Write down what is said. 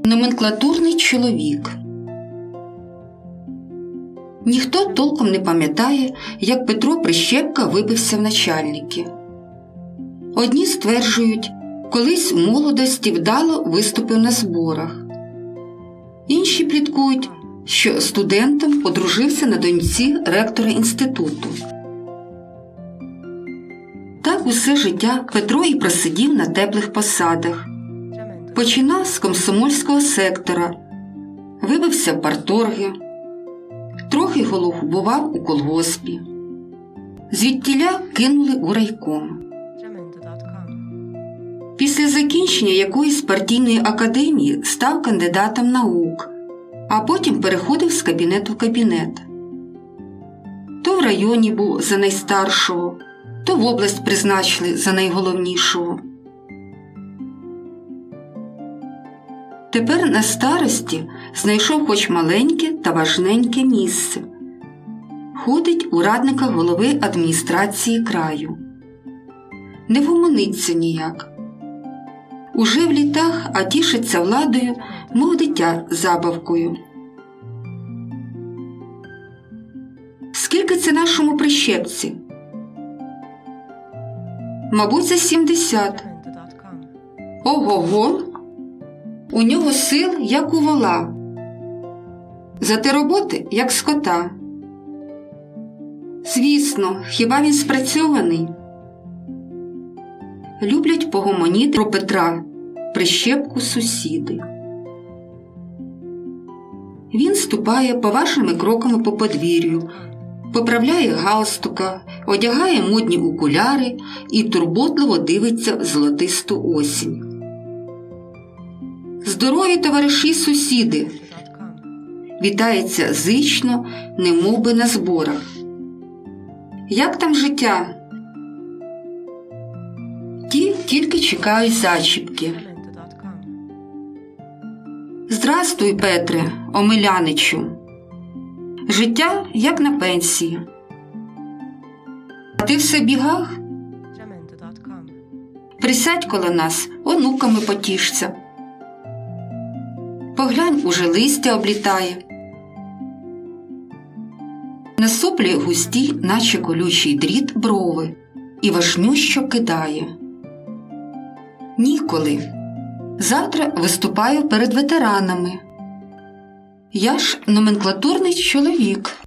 Номенклатурний чоловік. Ніхто толком не пам'ятає, як Петро Прищепка вибився в начальники. Одні стверджують, колись в молодості вдало виступив на зборах. Інші пліткують, що студентом одружився на доньці ректора інституту. Так усе життя Петро і просидів на теплих посадах. Починав з комсомольського сектора, вибився в парторги, трохи голубував у колгоспі. Звідтіля кинули у райком. Після закінчення якоїсь партійної академії став кандидатом наук, а потім переходив з кабінету в кабінет. То в районі був за найстаршого, то в область призначили за найголовнішого. Тепер на старості знайшов хоч маленьке та важненьке місце. Ходить у радника голови адміністрації краю. Не вгомониться ніяк. Уже в літах, а тішиться владою, мов дитя забавкою. Скільки це нашому Прищепці? Мабуть, за 70. Ого-го! У нього сил, як у вола. Зате роботи, як скота. Звісно, хіба він спрацьований? Люблять погомоніти про Петра Прищепку сусіди. Він ступає поважними кроками по подвір'ю, поправляє галстука, одягає модні окуляри і турботливо дивиться в золотисту осінь. Здорові товариші сусіди! Вітається зично, немов би на зборах. Як там життя? Ті тільки чекають зачіпки. Здрастуй, Петре, Омеляничу. Життя, як на пенсії. А ти все бігах? Присядь коло нас, онуками потішся. Поглянь, уже листя облітає. Насоплює густі, наче колючий дріт, брови і важнющо кидає. Ніколи. Завтра виступаю перед ветеранами. Я ж номенклатурний чоловік.